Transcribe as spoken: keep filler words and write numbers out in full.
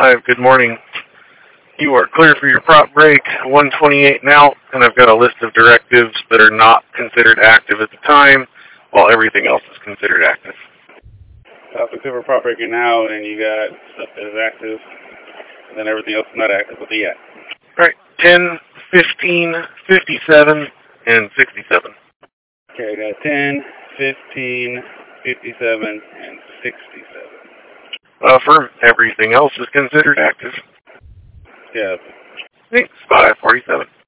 five, good morning. You are clear for your prop break, one twenty-eight and out, and I've got a list of directives that are not considered active at the time, while everything else is considered active. Stop the clear for prop breaker now, and you got stuff that is active, and then everything else is not active. What do you got? All right, ten, fifteen, fifty-seven, and sixty-seven. Okay, I got ten, fifteen, fifty-seven, and sixty-seven. Affirm, everything else is considered active. Yeah. Thanks, five forty-seven.